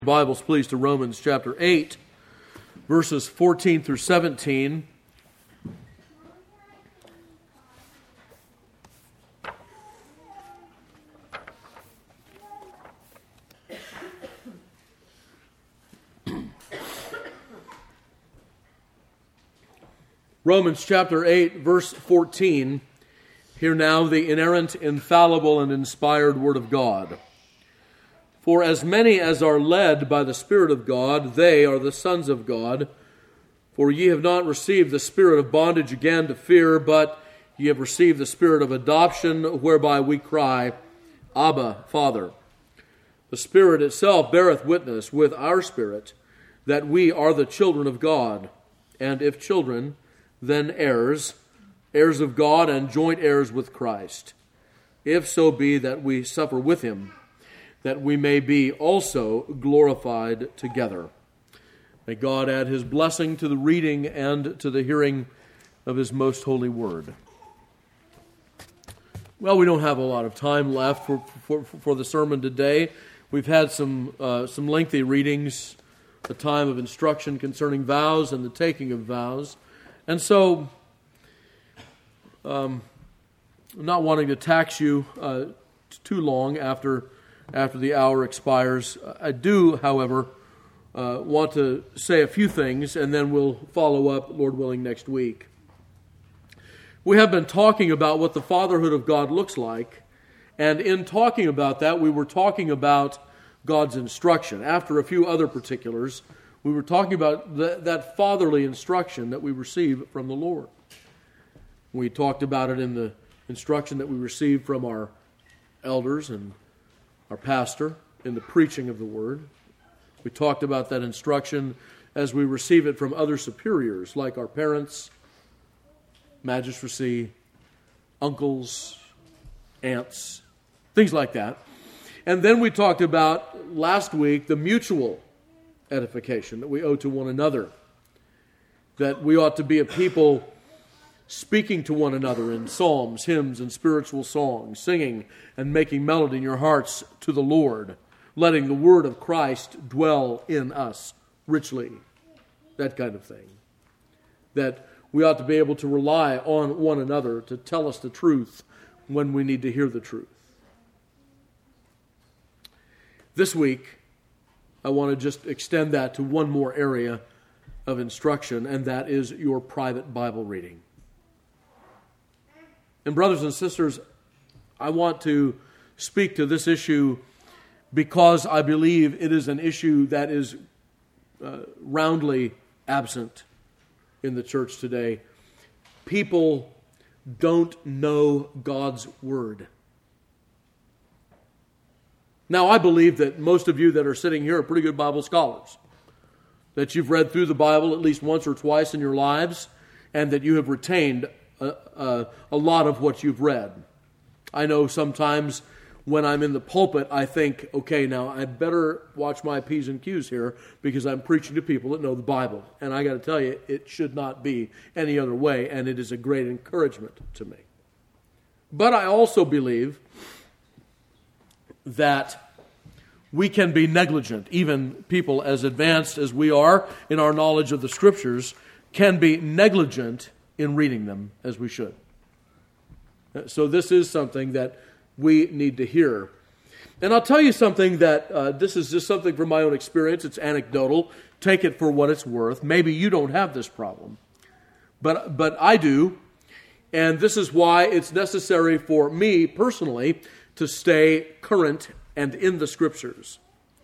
Bibles, please, to Romans chapter 8, verses 14 through 17. Romans chapter 8, verse 14. Hear now the inerrant, infallible, and inspired Word of God. For as many as are led by the Spirit of God, they are the sons of God. For ye have not received the spirit of bondage again to fear, but ye have received the spirit of adoption, whereby we cry, Abba, Father. The Spirit itself beareth witness with our spirit that we are the children of God. And if children, then heirs, heirs of God and joint heirs with Christ. If so be that we suffer with him, that we may be also glorified together. May God add his blessing to the reading and to the hearing of his most holy word. Well, we don't have a lot of time left for the sermon today. We've had some lengthy readings, a time of instruction concerning vows and the taking of vows. And so, I'm not wanting to tax you too long after the hour expires. I do, however, want to say a few things, and then we'll follow up, Lord willing, next week. We have been talking about what the fatherhood of God looks like, and in talking about that, we were talking about God's instruction. After a few other particulars, we were talking about that fatherly instruction that we receive from the Lord. We talked about it in the instruction that we received from our elders and our pastor in the preaching of the word. We talked about that instruction as we receive it from other superiors like our parents, magistracy, uncles, aunts, things like that. And then we talked about last week the mutual edification that we owe to one another, that we ought to be a people speaking to one another in psalms, hymns, and spiritual songs, singing and making melody in your hearts to the Lord, letting the word of Christ dwell in us richly, that kind of thing. That we ought to be able to rely on one another to tell us the truth when we need to hear the truth. This week, I want to just extend that to one more area of instruction, and that is your private Bible reading. And brothers and sisters, I want to speak to this issue because I believe it is an issue that is roundly absent in the church today. People don't know God's word. Now, I believe that most of you that are sitting here are pretty good Bible scholars, that you've read through the Bible at least once or twice in your lives, and that you have retained a lot of what you've read. I know sometimes when I'm in the pulpit, I think, okay, now I'd better watch my P's and Q's here because I'm preaching to people that know the Bible. And I got to tell you, it should not be any other way, and it is a great encouragement to me. But I also believe that we can be negligent. Even people as advanced as we are in our knowledge of the Scriptures can be negligent in reading them as we should. So this is something that we need to hear. And I'll tell you something that this is just something from my own experience. It's anecdotal. Take it for what it's worth. Maybe you don't have this problem, but I do. And this is why it's necessary for me personally to stay current and in the Scriptures.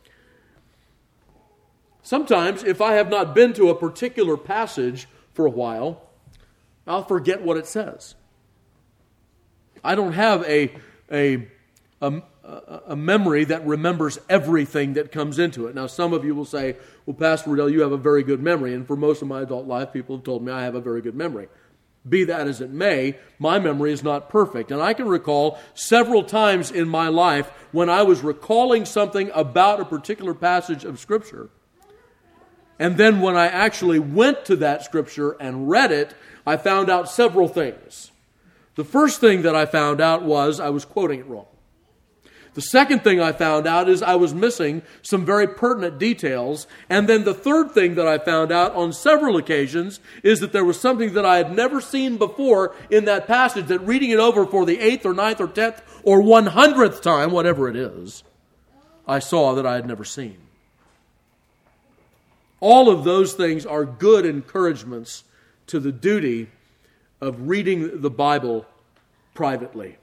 Sometimes, if I have not been to a particular passage for a while, I'll forget what it says. I don't have a memory that remembers everything that comes into it. Now, some of you will say, well, Pastor Riddell, you have a very good memory. And for most of my adult life, people have told me I have a very good memory. Be that as it may, my memory is not perfect. And I can recall several times in my life when I was recalling something about a particular passage of Scripture. And then when I actually went to that Scripture and read it, I found out several things. The first thing that I found out was I was quoting it wrong. The second thing I found out is I was missing some very pertinent details. And then the third thing that I found out on several occasions is that there was something that I had never seen before in that passage, that reading it over for the 8th or 9th or 10th or 100th time, whatever it is, I saw that I had never seen. All of those things are good encouragements to the duty of reading the Bible privately.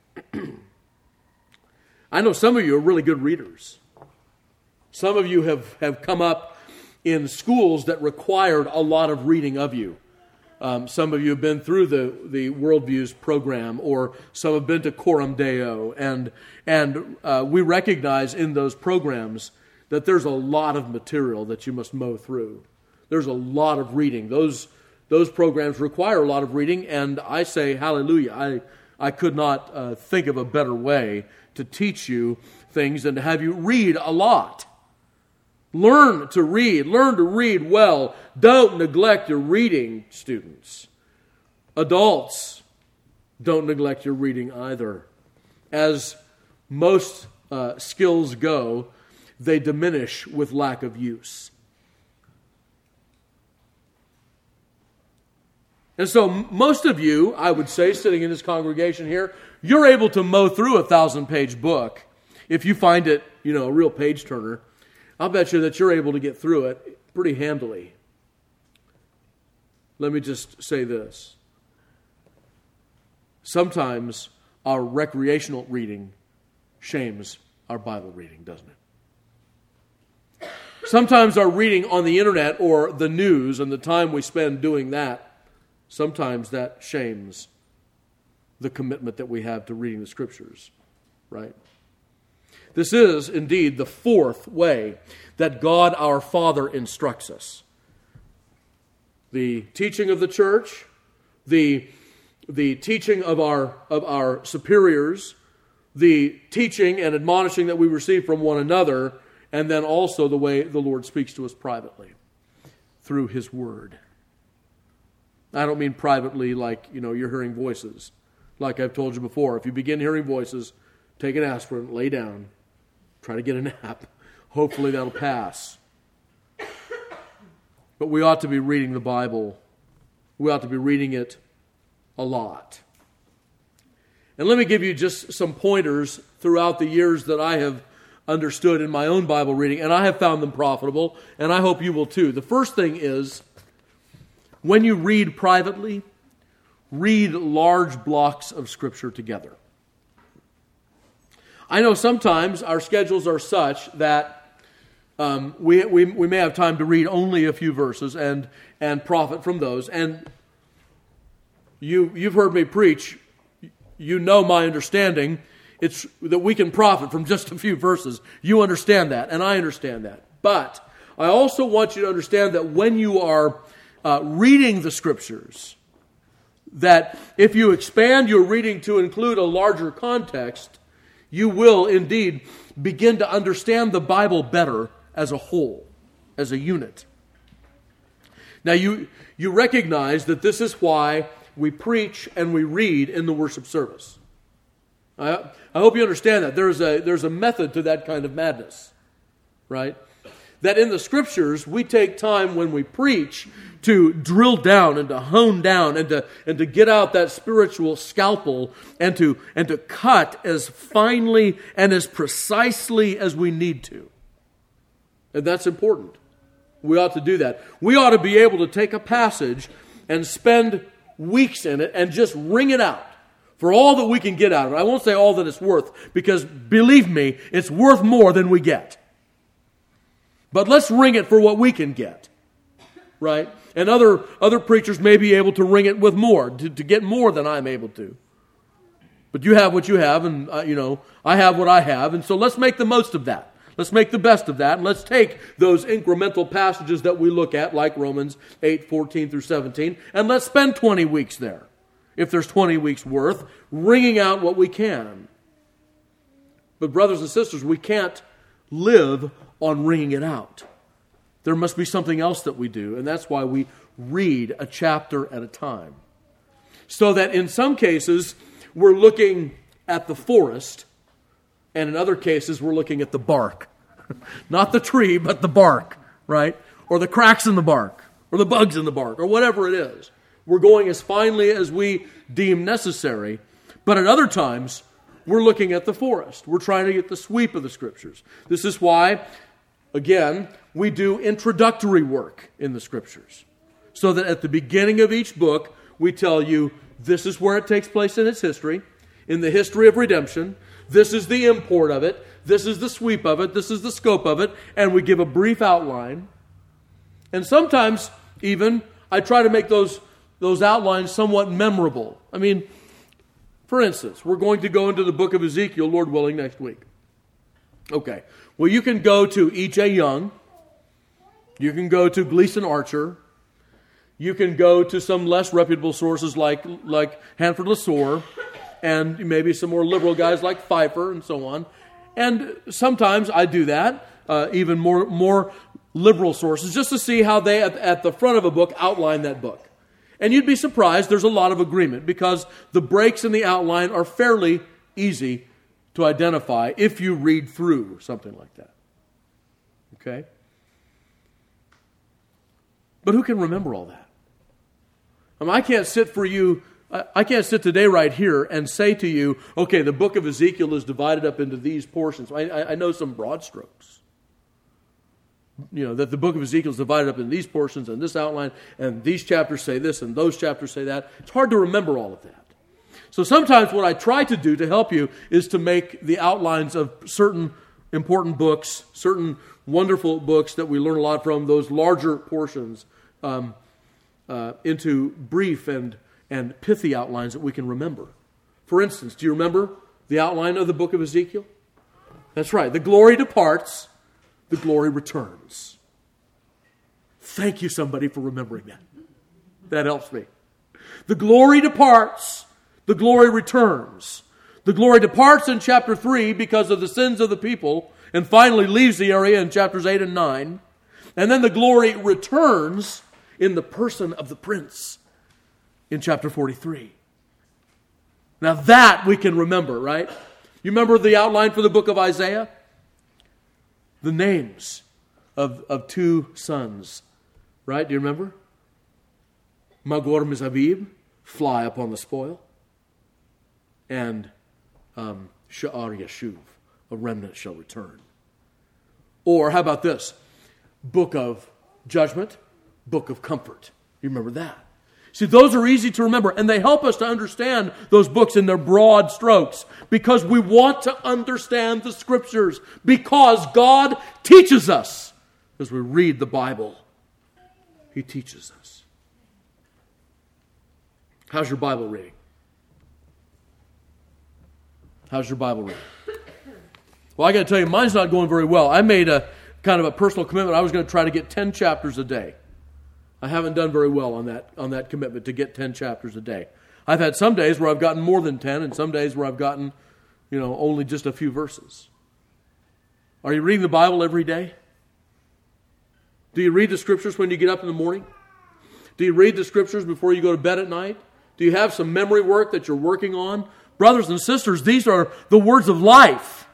I know some of you are really good readers. Some of you have come up in schools that required a lot of reading of you. Some of you have been through the Worldviews program, or some have been to Coram Deo, and we recognize in those programs that there's a lot of material that you must mow through. There's a lot of reading. Those programs require a lot of reading, and I say hallelujah. I could not think of a better way to teach you things than to have you read a lot. Learn to read well. Don't neglect your reading, students. Adults, don't neglect your reading either. As most skills go, they diminish with lack of use. And so most of you, I would say, sitting in this congregation here, you're able to mow through a 1,000-page book. If you find it, a real page turner, I'll bet you that you're able to get through it pretty handily. Let me just say this. Sometimes our recreational reading shames our Bible reading, doesn't it? Sometimes our reading on the internet or the news and the time we spend doing that, sometimes that shames the commitment that we have to reading the Scriptures, right? This is indeed the fourth way that God our Father instructs us. The teaching of the church, the teaching of our superiors, the teaching and admonishing that we receive from one another, and then also the way the Lord speaks to us privately through His Word. I don't mean privately like, you're hearing voices. Like I've told you before, if you begin hearing voices, take an aspirin, lay down, try to get a nap. Hopefully that'll pass. But we ought to be reading the Bible. We ought to be reading it a lot. And let me give you just some pointers throughout the years that I have understood in my own Bible reading, and I have found them profitable, and I hope you will too. The first thing is, when you read privately, read large blocks of Scripture together. I know sometimes our schedules are such that we may have time to read only a few verses and profit from those. And you've heard me preach. You know my understanding. It's that we can profit from just a few verses. You understand that, and I understand that. But I also want you to understand that when you are reading the Scriptures, that if you expand your reading to include a larger context, you will indeed begin to understand the Bible better as a whole, as a unit. Now you recognize that this is why we preach and we read in the worship service. I hope you understand that. There's a method to that kind of madness, right? That in the Scriptures, we take time when we preach to drill down and to hone down and to get out that spiritual scalpel and to cut as finely and as precisely as we need to. And that's important. We ought to do that. We ought to be able to take a passage and spend weeks in it and just wring it out for all that we can get out of it. I won't say all that it's worth, because believe me, it's worth more than we get. But let's wring it for what we can get, right? And other preachers may be able to wring it with more, to get more than I'm able to. But you have what you have, and I have what I have, and so let's make the most of that. Let's make the best of that, and let's take those incremental passages that we look at, like Romans 8:14 through 17, and let's spend 20 weeks there, if there's 20 weeks worth, wringing out what we can. But brothers and sisters, we can't live on wringing it out. There must be something else that we do, and that's why we read a chapter at a time. So that in some cases, we're looking at the forest, And in other cases, we're looking at the bark. Not the tree, but the bark, right? Or the cracks in the bark, or the bugs in the bark, or whatever it is. We're going as finely as we deem necessary. But at other times, we're looking at the forest. We're trying to get the sweep of the Scriptures. This is why, again, we do introductory work in the Scriptures. So that at the beginning of each book, we tell you, this is where it takes place in its history, in the history of redemption. This is the import of it. This is the sweep of it. This is the scope of it. And we give a brief outline. And sometimes, even, I try to make those outlines somewhat memorable. I mean, for instance, we're going to go into the book of Ezekiel, Lord willing, next week. Okay. Well, you can go to E.J. Young. You can go to Gleason Archer. You can go to some less reputable sources like Hanford LeSueur, and maybe some more liberal guys like Pfeiffer and so on. And sometimes I do that, even more liberal sources, just to see how they, at the front of a book, outline that book. And you'd be surprised, there's a lot of agreement, because the breaks in the outline are fairly easy to identify if you read through something like that. Okay? But who can remember all that? I mean, I can't sit today right here and say to you, okay, the book of Ezekiel is divided up into these portions. I know some broad strokes. You know, that the book of Ezekiel is divided up into these portions and this outline, and these chapters say this and those chapters say that. It's hard to remember all of that. So sometimes what I try to do to help you is to make the outlines of certain important books, certain wonderful books that we learn a lot from, those larger portions, into brief and pithy outlines that we can remember. For instance, do you remember the outline of the book of Ezekiel? That's right. The glory departs, the glory returns. Thank you, somebody, for remembering that. That helps me. The glory departs, the glory returns. The glory departs in chapter 3 because of the sins of the people, and finally leaves the area in chapters 8 and 9. And then the glory returns in the person of the prince in chapter 43. Now that we can remember, right? You remember the outline for the book of Isaiah? The names of two sons, right? Do you remember? Magor Mizabib, fly upon the spoil, and Sha'ar Yeshuv, a remnant shall return. Or how about this? Book of judgment, book of comfort. You remember that? See, those are easy to remember, and they help us to understand those books in their broad strokes, because we want to understand the Scriptures, because God teaches us as we read the Bible. He teaches us. How's your Bible reading? How's your Bible reading? Well, I got to tell you, mine's not going very well. I made a kind of a personal commitment. I was going to try to get 10 chapters a day. I haven't done very well on that commitment to get 10 chapters a day. I've had some days where I've gotten more than 10, and some days where I've gotten, only just a few verses. Are you reading the Bible every day? Do you read the Scriptures when you get up in the morning? Do you read the Scriptures before you go to bed at night? Do you have some memory work that you're working on? Brothers and sisters, these are the words of life.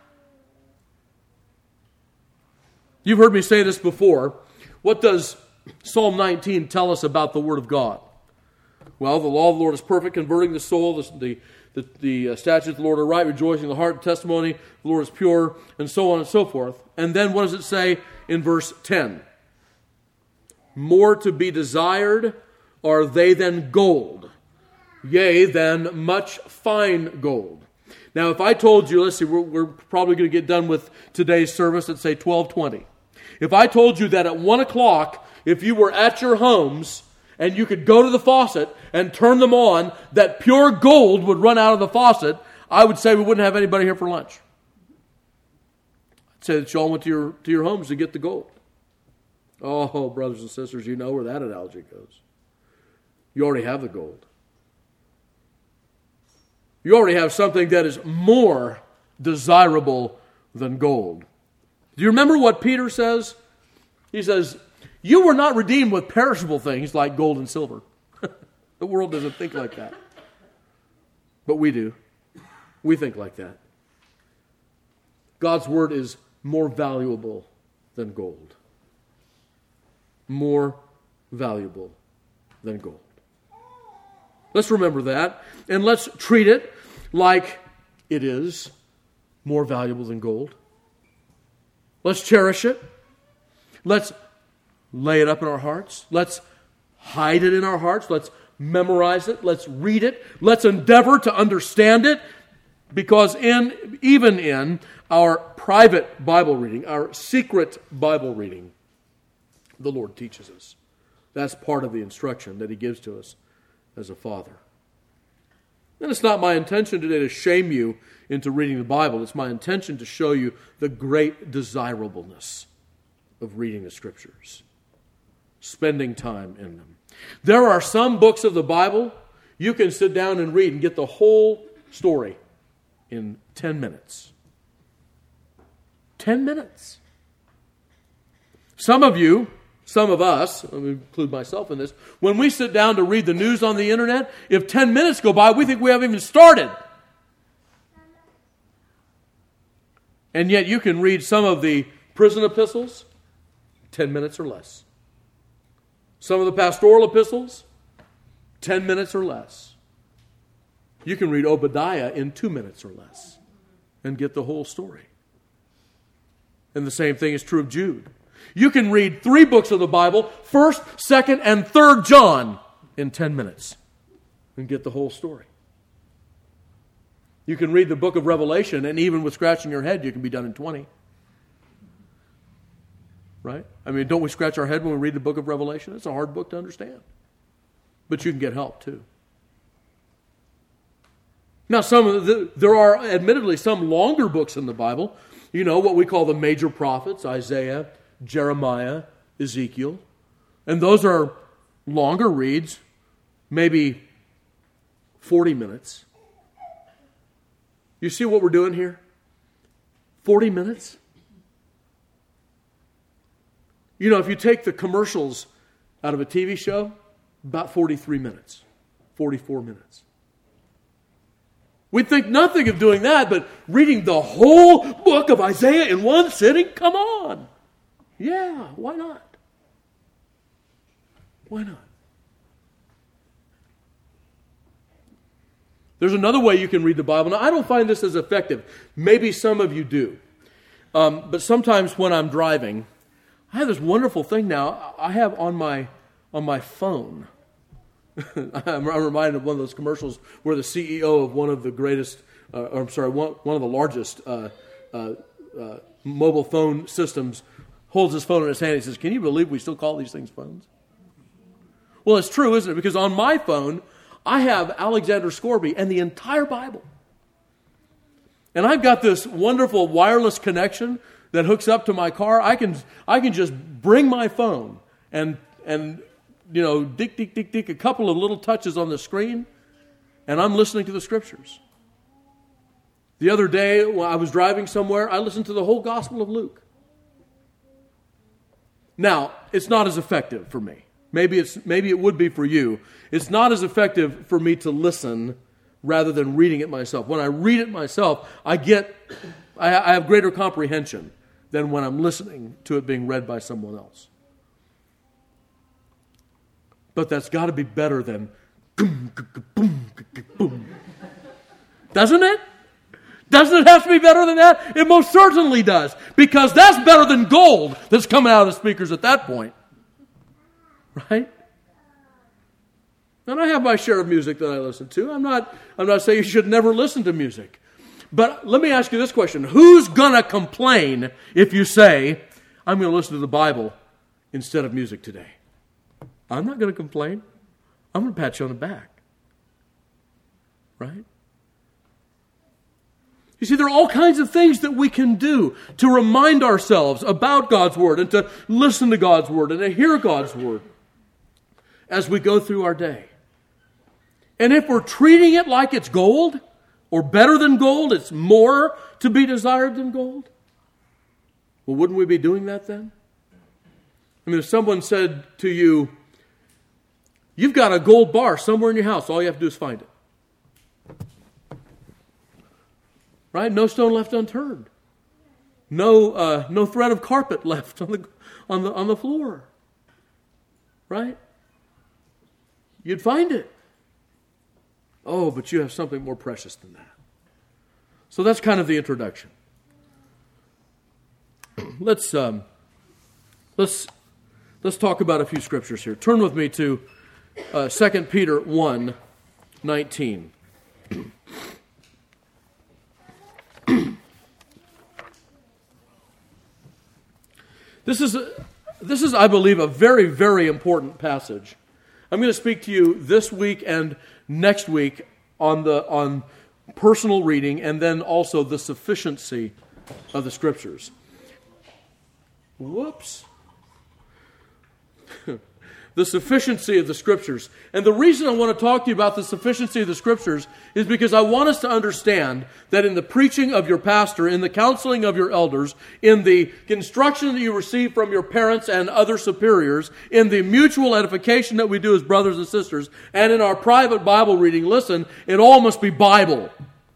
You've heard me say this before. What does Psalm 19 tell us about the Word of God? Well, the law of the Lord is perfect, converting the soul. The statutes of the Lord are right, rejoicing in the heart. Testimony, the Lord is pure, and so on and so forth. And then what does it say in verse 10? More to be desired are they than gold, yea, than much fine gold. Now, if I told you, let's see, we're probably going to get done with today's service at, say, 12:20. If I told you that at 1 o'clock, if you were at your homes and you could go to the faucet and turn them on, that pure gold would run out of the faucet, I would say we wouldn't have anybody here for lunch. I'd say that you all went to your homes to get the gold. Oh, brothers and sisters, you know where that analogy goes. You already have the gold. You already have something that is more desirable than gold. Do you remember what Peter says? He says, you were not redeemed with perishable things like gold and silver. The world doesn't think like that. But we do. We think like that. God's Word is more valuable than gold. More valuable than gold. Let's remember that, and let's treat it like it is more valuable than gold. Let's cherish it. Let's lay it up in our hearts. Let's hide it in our hearts. Let's memorize it. Let's read it. Let's endeavor to understand it, because even in our private Bible reading, our secret Bible reading, the Lord teaches us. That's part of the instruction that He gives to us as a father. And it's not my intention today to shame you into reading the Bible. It's my intention to show you the great desirableness of reading the Scriptures, spending time in them. There are some books of the Bible you can sit down and read and get the whole story in 10 minutes. 10 minutes. Some of us, let me include myself in this, when we sit down to read the news on the internet, if 10 minutes go by, we think we haven't even started. And yet you can read some of the prison epistles, 10 minutes or less. Some of the pastoral epistles, 10 minutes or less. You can read Obadiah in 2 minutes or less and get the whole story. And the same thing is true of Jude. You can read 3 books of the Bible, 1st, 2nd, and 3rd John, in 10 minutes and get the whole story. You can read the book of Revelation, and even with scratching your head, you can be done in 20. Right? I mean, don't we scratch our head when we read the book of Revelation? It's a hard book to understand. But you can get help too. Now, there are admittedly some longer books in the Bible. You know, what we call the major prophets, Isaiah, Jeremiah, Ezekiel. And those are longer reads, maybe 40 minutes. You see what we're doing here? 40 minutes? You know, if you take the commercials out of a TV show, about 43 minutes, 44 minutes. We'd think nothing of doing that, but reading the whole book of Isaiah in one sitting? Come on. Yeah, why not? Why not? There's another way you can read the Bible. Now, I don't find this as effective. Maybe some of you do. But sometimes when I'm driving, I have this wonderful thing now. I have on my phone. I'm reminded of one of those commercials where the CEO of one of the greatest, one of the largest mobile phone systems holds his phone in his hand and he says, "Can you believe we still call these things phones?" Well, it's true, isn't it? Because on my phone, I have Alexander Scourby and the entire Bible. And I've got this wonderful wireless connection that hooks up to my car. I can just bring my phone and you know, dick, a couple of little touches on the screen, and I'm listening to the Scriptures. The other day, when I was driving somewhere, I listened to the whole Gospel of Luke. Now, it's not as effective for me. Maybe it would be for you. It's not as effective for me to listen rather than reading it myself. When I read it myself, I have greater comprehension than when I'm listening to it being read by someone else. But that's got to be better than boom. Doesn't it? Doesn't it have to be better than that? It most certainly does. Because that's better than gold that's coming out of the speakers at that point. Right? And I have my share of music that I listen to. I'm not saying you should never listen to music. But let me ask you this question. Who's going to complain if you say, "I'm going to listen to the Bible instead of music today"? I'm not going to complain. I'm going to pat you on the back. Right? You see, there are all kinds of things that we can do to remind ourselves about God's Word and to listen to God's Word and to hear God's Word as we go through our day. And if we're treating it like it's gold or better than gold, it's more to be desired than gold, well, wouldn't we be doing that then? I mean, if someone said to you, "You've got a gold bar somewhere in your house. All you have to do is find it." Right? No stone left unturned. no thread of carpet left on the floor. Right? You'd find it. Oh, but you have something more precious than that. So that's kind of the introduction. Let's talk about a few scriptures here. Turn with me to 2 Peter 1:19. This is, I believe, a very, very important passage. I'm going to speak to you this week and next week on personal reading, and then also the sufficiency of the Scriptures. Whoops. The sufficiency of the Scriptures. And the reason I want to talk to you about the sufficiency of the Scriptures is because I want us to understand that in the preaching of your pastor, in the counseling of your elders, in the instruction that you receive from your parents and other superiors, in the mutual edification that we do as brothers and sisters, and in our private Bible reading, listen, it all must be Bible.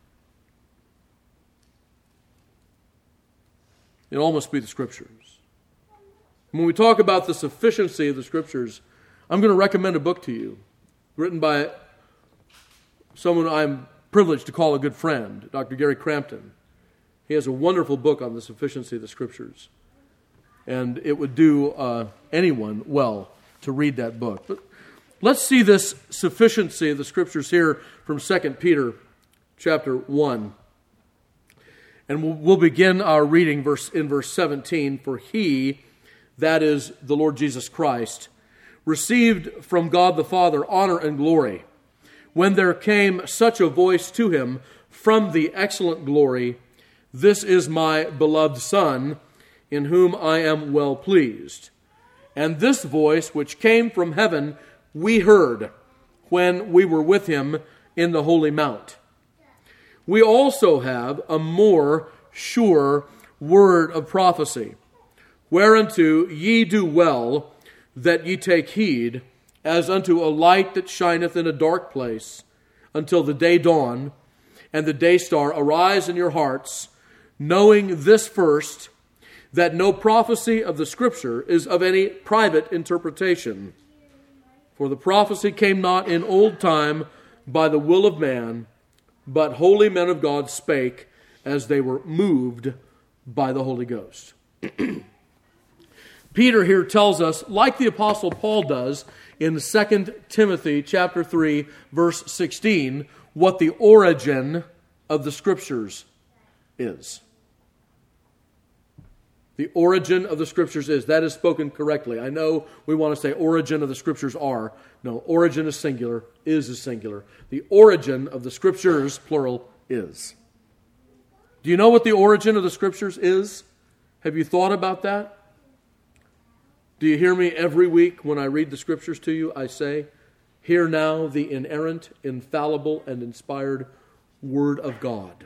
It all must be the Scriptures. When we talk about the sufficiency of the Scriptures, I'm going to recommend a book to you, written by someone I'm privileged to call a good friend, Dr. Gary Crampton. He has a wonderful book on the sufficiency of the Scriptures, and it would do anyone well to read that book. But let's see this sufficiency of the Scriptures here from 2 Peter chapter 1. And we'll begin our reading in verse 17. For he, that is the Lord Jesus Christ, received from God the Father honor and glory, when there came such a voice to him from the excellent glory, "This is my beloved Son, in whom I am well pleased." And this voice which came from heaven we heard when we were with him in the holy mount. We also have a more sure word of prophecy, whereunto ye do well that ye take heed, as unto a light that shineth in a dark place, until the day dawn, and the day star arise in your hearts, knowing this first, that no prophecy of the Scripture is of any private interpretation. For the prophecy came not in old time by the will of man, but holy men of God spake as they were moved by the Holy Ghost. Peter here tells us, like the Apostle Paul does in 2 Timothy chapter 3, verse 16, what the origin of the Scriptures is. The origin of the Scriptures is. That is spoken correctly. I know we want to say origin of the Scriptures are. No, origin is singular, is singular. The origin of the Scriptures, plural, is. Do you know what the origin of the Scriptures is? Have you thought about that? Do you hear me every week when I read the Scriptures to you? I say, hear now the inerrant, infallible, and inspired Word of God.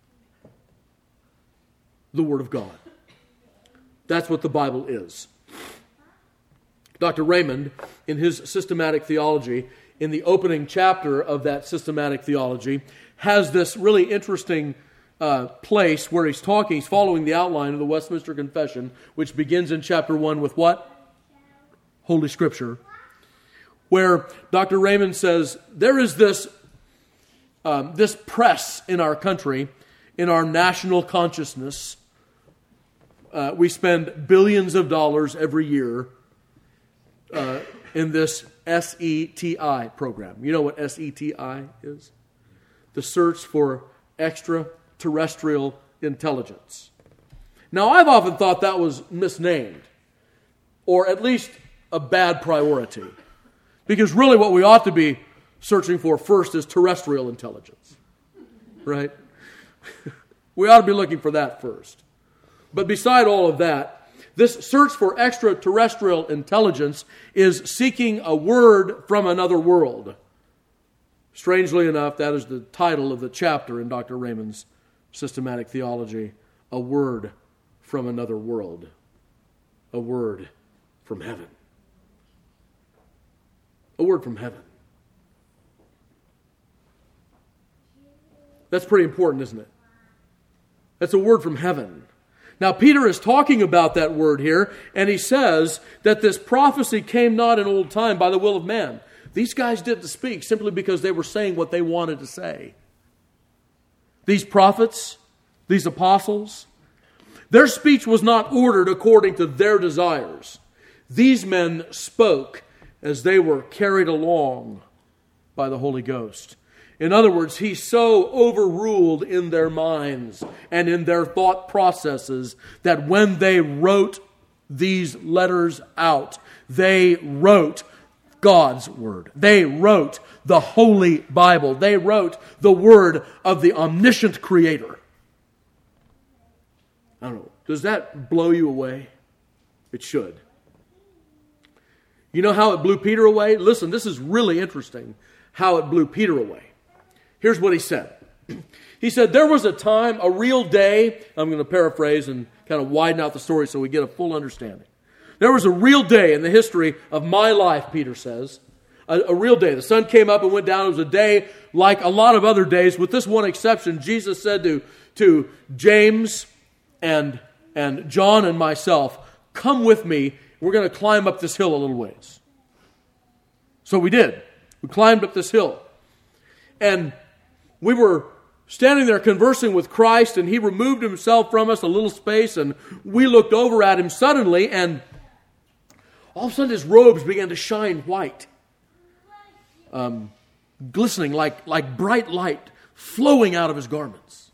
The Word of God. That's what the Bible is. Dr. Raymond, in his systematic theology, in the opening chapter of that systematic theology, has this really interesting place where he's following the outline of the Westminster Confession, which begins in chapter 1 with what? Holy Scripture. Where Dr. Raymond says, there is this press in our country, in our national consciousness. We spend billions of dollars every year in this SETI program. You know what SETI is? The Search for Extraterrestrial Intelligence. Now, I've often thought that was misnamed, or at least a bad priority, because really what we ought to be searching for first is terrestrial intelligence, right? We ought to be looking for that first. But beside all of that, this search for extraterrestrial intelligence is seeking a word from another world. Strangely enough, that is the title of the chapter in Dr. Raymond's systematic theology, a word from another world, a word from heaven. A word from heaven. That's pretty important, isn't it? That's a word from heaven. Now, Peter is talking about that word here, and he says that this prophecy came not in old time by the will of man. These guys didn't speak simply because they were saying what they wanted to say. These prophets, these apostles, their speech was not ordered according to their desires. These men spoke as they were carried along by the Holy Ghost. In other words, he so overruled in their minds and in their thought processes that when they wrote these letters out, they wrote God's Word. They wrote the Holy Bible. They wrote the Word of the omniscient Creator. I don't know. Does that blow you away? It should. You know how it blew Peter away? Listen, this is really interesting how it blew Peter away. Here's what he said. He said, there was a time, a real day. I'm going to paraphrase and kind of widen out the story so we get a full understanding. There was a real day in the history of my life, Peter says. A real day. The sun came up and went down. It was a day like a lot of other days, with this one exception. Jesus said to James and John and myself, come with me. We're going to climb up this hill a little ways. So we did. We climbed up this hill. And we were standing there conversing with Christ, and he removed himself from us a little space, and we looked over at him suddenly, and all of a sudden his robes began to shine white, glistening like bright light flowing out of his garments.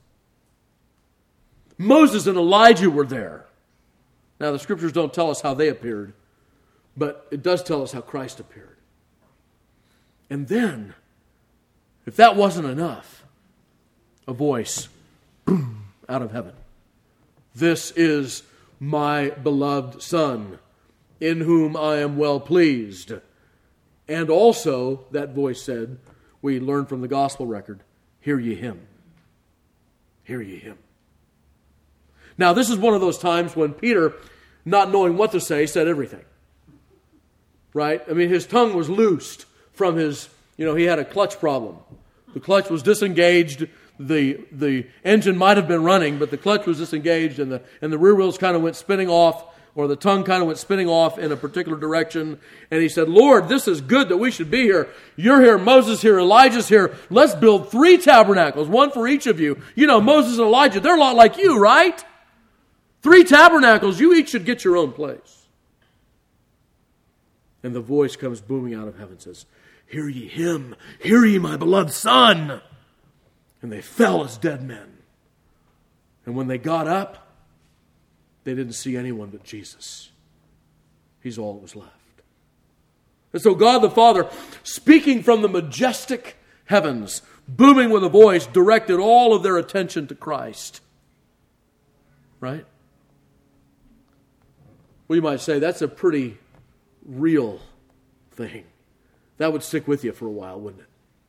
Moses and Elijah were there. Now, the scriptures don't tell us how they appeared, but it does tell us how Christ appeared. And then, if that wasn't enough, a voice, boom, out of heaven. This is my beloved Son, in whom I am well pleased. And also, that voice said, we learn from the gospel record, hear ye him. Hear ye him. Now, this is one of those times when Peter, not knowing what to say, said everything. Right? I mean, his tongue was loosed from his, he had a clutch problem. The clutch was disengaged. The engine might have been running, but the clutch was disengaged, and the rear wheels kind of went spinning off, or the tongue kind of went spinning off in a particular direction. And he said, Lord, this is good that we should be here. You're here, Moses here, Elijah's here. Let's build 3 tabernacles, one for each of you. Moses and Elijah, they're a lot like you, right? 3 tabernacles, you each should get your own place. And the voice comes booming out of heaven and says, hear ye him, hear ye my beloved Son. And they fell as dead men. And when they got up, they didn't see anyone but Jesus. He's all that was left. And so God the Father, speaking from the majestic heavens, booming with a voice, directed all of their attention to Christ. Right? Well, you might say, that's a pretty real thing. That would stick with you for a while, wouldn't it?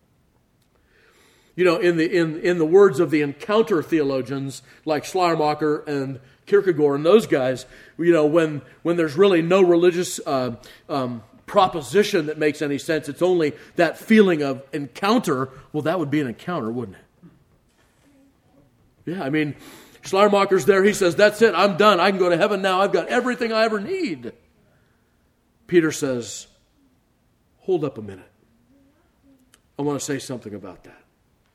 In the words of the encounter theologians like Schleiermacher and Kierkegaard and those guys, when there's really no religious proposition that makes any sense, it's only that feeling of encounter. Well, that would be an encounter, wouldn't it? Yeah, I mean, Schleiermacher's there. He says, that's it. I'm done. I can go to heaven now. I've got everything I ever need. Peter says, hold up a minute. I want to say something about that.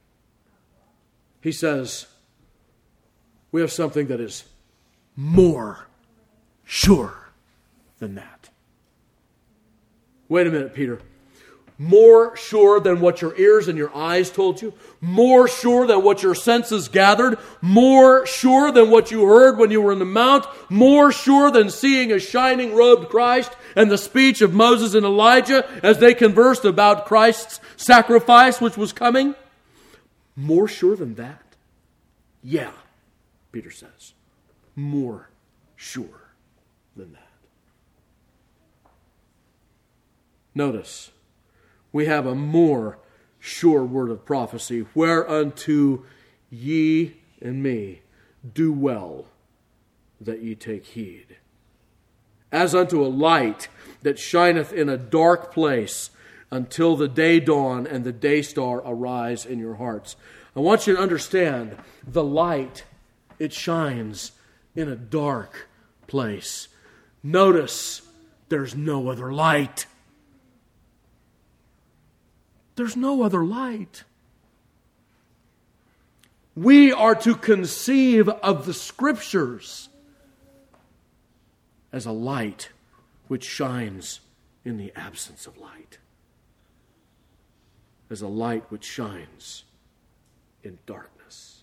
He says, we have something that is more sure than that. Wait a minute, Peter. More sure than what your ears and your eyes told you? More sure than what your senses gathered? More sure than what you heard when you were in the mount? More sure than seeing a shining robed Christ and the speech of Moses and Elijah as they conversed about Christ's sacrifice which was coming? More sure than that? Yeah, Peter says. More sure than that. Notice, we have a more sure word of prophecy, whereunto ye and me do well that ye take heed. As unto a light that shineth in a dark place until the day dawn and the day star arise in your hearts. I want you to understand, the light, it shines in a dark place. Notice there's no other light. There's no other light. We are to conceive of the Scriptures as a light which shines in the absence of light. As a light which shines in darkness.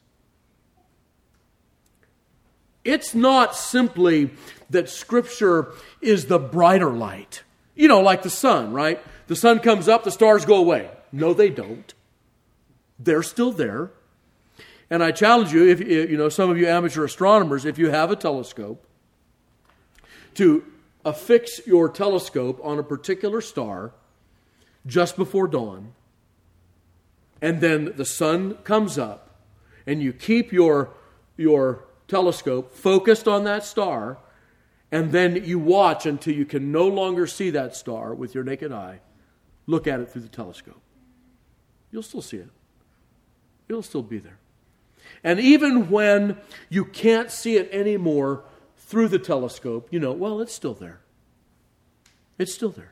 It's not simply that Scripture is the brighter light. You know, like the sun, right? The sun comes up, the stars go away. No, they don't. They're still there. And I challenge you, if you know, some of you amateur astronomers, if you have a telescope, to affix your telescope on a particular star just before dawn, and then the sun comes up, and you keep your telescope focused on that star, and then you watch until you can no longer see that star with your naked eye. Look at it through the telescope. You'll still see it. It'll still be there. And even when you can't see it anymore through the telescope, you know, well, it's still there. It's still there.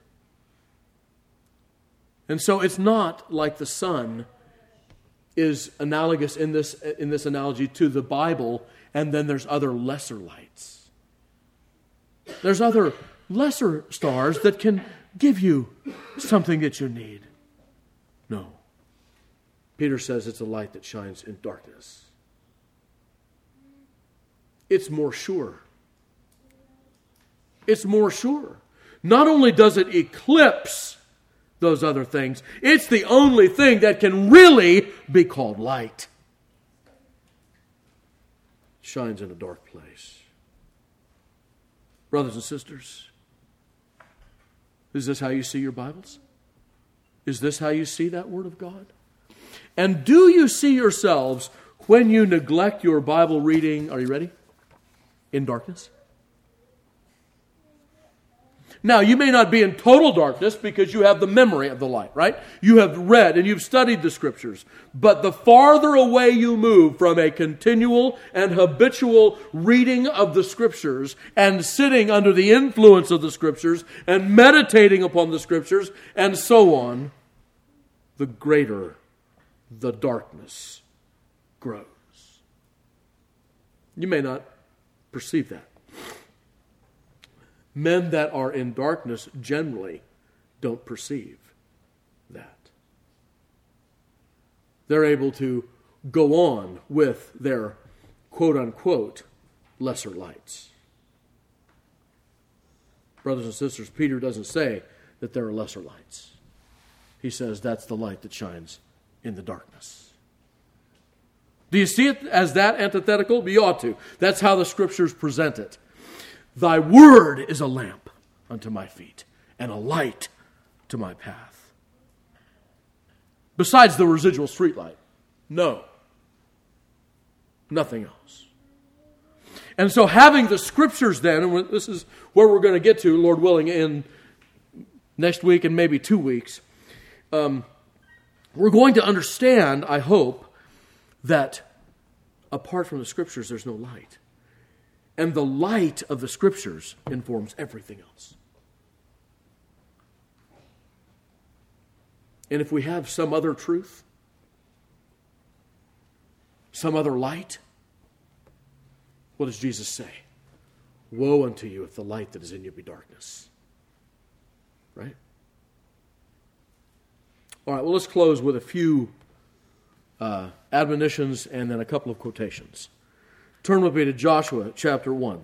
And so it's not like the sun is analogous in this analogy to the Bible, and then there's other lesser lights. There's other lesser stars that can give you something that you need. No. Peter says it's a light that shines in darkness. It's more sure. It's more sure. Not only does it eclipse those other things, it's the only thing that can really be called light. It shines in a dark place. Brothers and sisters, is this how you see your Bibles? Is this how you see that Word of God? And do you see yourselves, when you neglect your Bible reading, are you ready? In darkness? Now, you may not be in total darkness because you have the memory of the light, right? You have read and you've studied the Scriptures. But the farther away you move from a continual and habitual reading of the Scriptures and sitting under the influence of the Scriptures and meditating upon the Scriptures and so on, the greater the darkness grows. You may not perceive that. Men that are in darkness generally don't perceive that. They're able to go on with their quote-unquote lesser lights. Brothers and sisters, Peter doesn't say that there are lesser lights. He says that's the light that shines in the darkness. Do you see it as that antithetical? You ought to. That's how the Scriptures present it. Thy word is a lamp unto my feet and a light to my path. Besides the residual streetlight. No. Nothing else. And so having the Scriptures then, and this is where we're going to get to, Lord willing, in next week and maybe 2 weeks, we're going to understand, I hope, that apart from the Scriptures, there's no light. And the light of the Scriptures informs everything else. And if we have some other truth, some other light, what does Jesus say? Woe unto you if the light that is in you be darkness. Right? All right, well, let's close with a few admonitions and then a couple of quotations. Turn with me to Joshua chapter 1.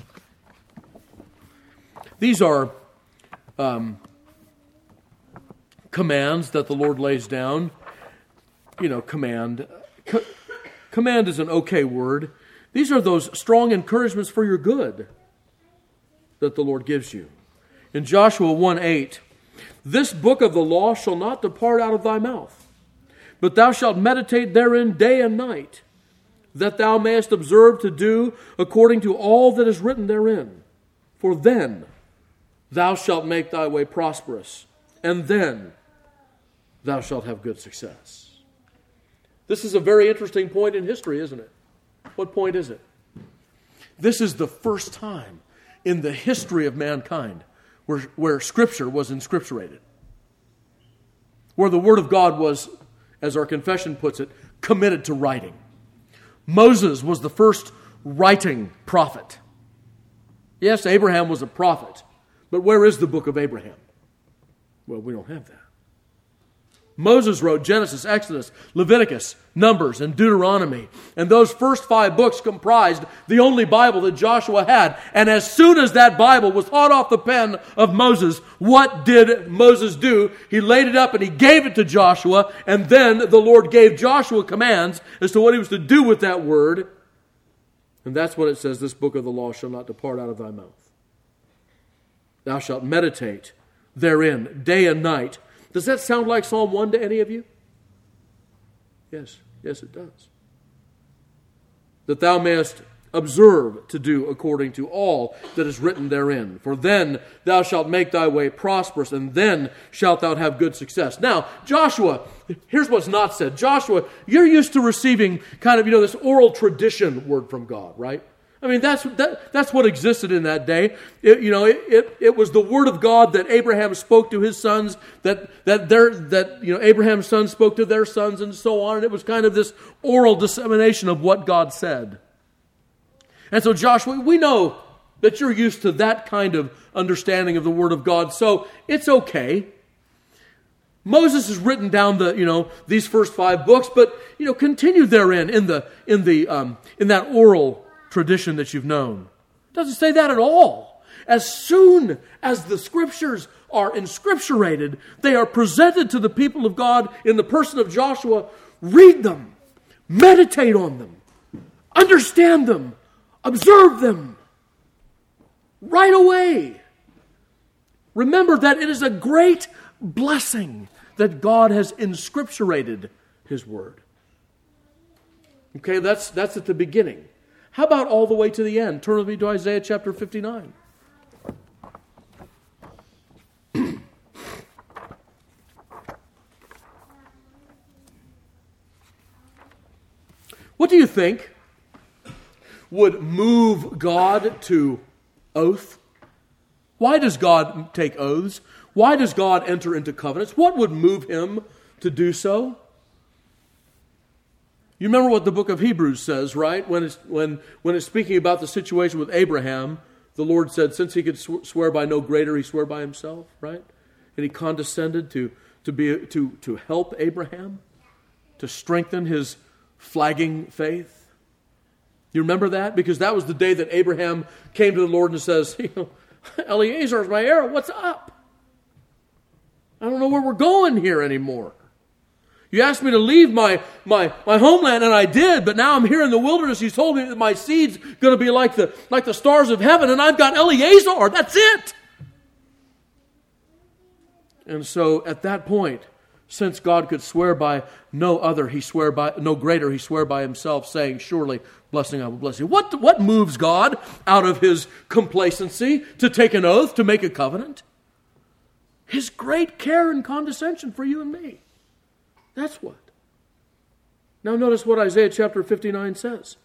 These are commands that the Lord lays down. You know, command. Command is an okay word. These are those strong encouragements for your good that the Lord gives you. In Joshua 1:8, this book of the law shall not depart out of thy mouth, but thou shalt meditate therein day and night, that thou mayest observe to do according to all that is written therein. For then thou shalt make thy way prosperous, and then thou shalt have good success. This is a very interesting point in history, isn't it? What point is it? This is the first time in the history of mankind where Scripture was inscripturated. Where the Word of God was, as our confession puts it, committed to writing. Moses was the first writing prophet. Yes, Abraham was a prophet, but where is the book of Abraham? Well, we don't have that. Moses wrote Genesis, Exodus, Leviticus, Numbers, and Deuteronomy. And those first 5 books comprised the only Bible that Joshua had. And as soon as that Bible was hot off the pen of Moses, what did Moses do? He laid it up and he gave it to Joshua. And then the Lord gave Joshua commands as to what he was to do with that word. And that's what it says, this book of the law shall not depart out of thy mouth. Thou shalt meditate therein day and night. Does that sound like Psalm 1 to any of you? Yes, it does. That thou mayest observe to do according to all that is written therein. For then thou shalt make thy way prosperous, and then shalt thou have good success. Now, Joshua, here's what's not said. Joshua, you're used to receiving kind of, this oral tradition word from God, right? I mean, that's what existed in that day. It was the word of God that Abraham spoke to his sons, that Abraham's sons spoke to their sons, and so on. And it was kind of this oral dissemination of what God said. And so, Joshua, we know that you're used to that kind of understanding of the word of God, so it's okay. Moses has written down these first 5 books, but continue therein in that oral tradition that you've known. It doesn't say that at all. As soon as the Scriptures are inscripturated, they are presented to the people of God in the person of Joshua. Read them, meditate on them, understand them, observe them right away. Remember that it is a great blessing that God has inscripturated His Word. Okay, that's at the beginning. How about all the way to the end? Turn with me to Isaiah chapter 59. What do you think would move God to oath? Why does God take oaths? Why does God enter into covenants? What would move Him to do so? You remember what the book of Hebrews says, right? When it's speaking about the situation with Abraham, the Lord said, since He could swear by no greater, He swore by Himself, right? And He condescended to help Abraham, to strengthen his flagging faith. You remember that? Because that was the day that Abraham came to the Lord and says, Eliezer is my heir, what's up? I don't know where we're going here anymore. You asked me to leave my homeland, and I did, but now I'm here in the wilderness. You told me that my seed's going to be like the stars of heaven, and I've got Eliezer. That's it. And so at that point, since God could swear by no other, He swore by no greater, He swore by Himself, saying, surely blessing I will bless you. What moves God out of His complacency to take an oath, to make a covenant? His great care and condescension for you and me. That's what. Now notice what Isaiah chapter 59 says.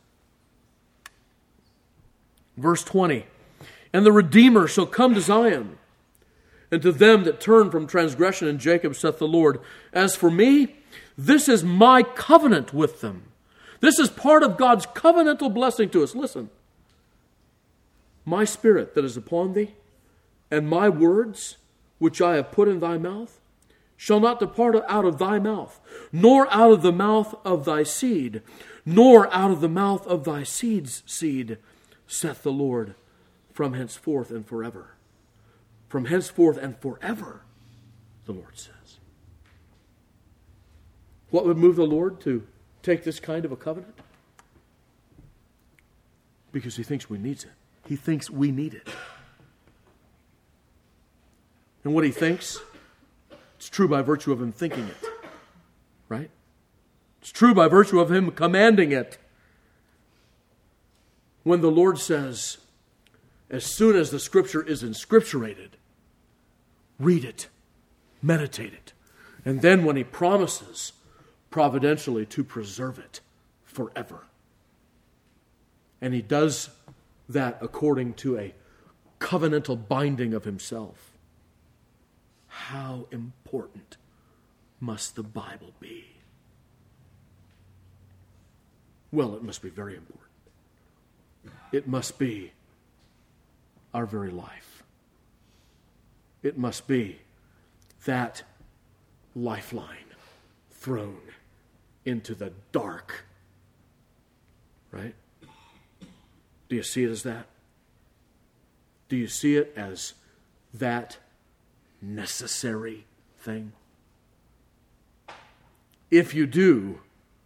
Verse 20. And the Redeemer shall come to Zion, and to them that turn from transgression in Jacob, saith the Lord. As for me, this is my covenant with them. This is part of God's covenantal blessing to us. Listen. My spirit that is upon thee, and my words which I have put in thy mouth, shall not depart out of thy mouth, nor out of the mouth of thy seed, nor out of the mouth of thy seed's seed, saith the Lord, from henceforth and forever. From henceforth and forever, the Lord says. What would move the Lord to take this kind of a covenant? Because He thinks we need it. He thinks we need it. And what He thinks, it's true by virtue of Him thinking it. Right? It's true by virtue of Him commanding it. When the Lord says, as soon as the Scripture is inscripturated, read it, meditate it. And then when He promises providentially to preserve it forever. And He does that according to a covenantal binding of himself. How important must the Bible be? Well, it must be very important. It must be our very life. It must be that lifeline thrown into the dark. Right? Do you see it as that? Do you see it as that necessary thing? If you do,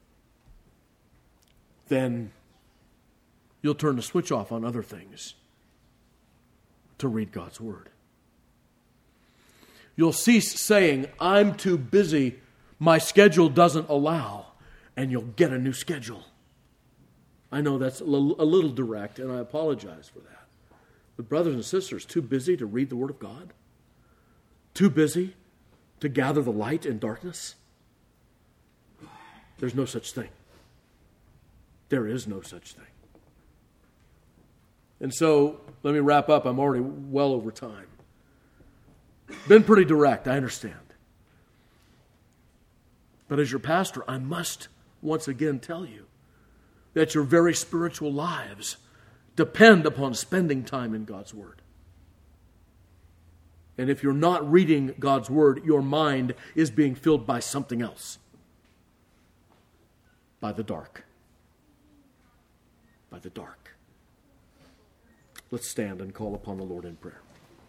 then you'll turn the switch off on other things to read God's Word. You'll cease saying, I'm too busy, my schedule doesn't allow, and you'll get a new schedule. I know that's a little direct, and I apologize for that. But brothers and sisters, too busy to read the Word of God? Too busy to gather the light in darkness? There's no such thing. There is no such thing. And so, let me wrap up. I'm already well over time. Been pretty direct, I understand. But as your pastor, I must once again tell you that your very spiritual lives depend upon spending time in God's Word. And if you're not reading God's Word, your mind is being filled by something else. By the dark. By the dark. Let's stand and call upon the Lord in prayer.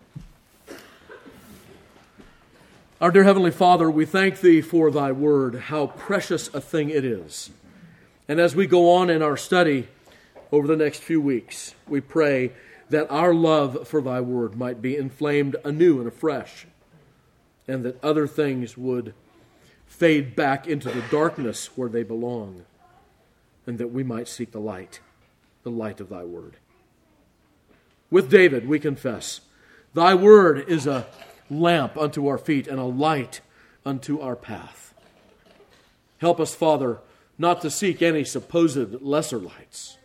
Our dear Heavenly Father, we thank Thee for Thy Word, how precious a thing it is. And as we go on in our study over the next few weeks, we pray that our love for Thy Word might be inflamed anew and afresh, and that other things would fade back into the darkness where they belong, and that we might seek the light of Thy Word. With David, we confess, Thy Word is a lamp unto our feet and a light unto our path. Help us, Father, not to seek any supposed lesser lights,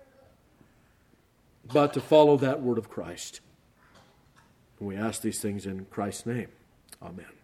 but to follow that word of Christ. And we ask these things in Christ's name. Amen.